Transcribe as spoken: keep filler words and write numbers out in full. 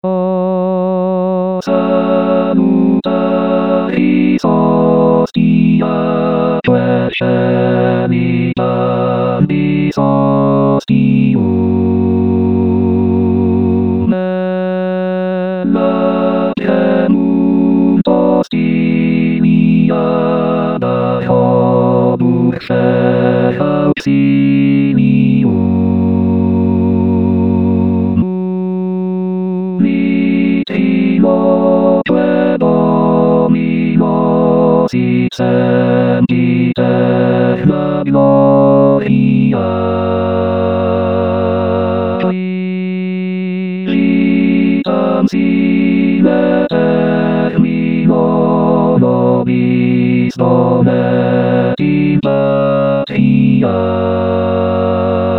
O salutaris hostia, quae ambis hostium. Lacemunt hostilia, dae hobuque auxilium. Unitimoque Domino sit sentite la gloria. Quiritam sine termino nobis donet in patria.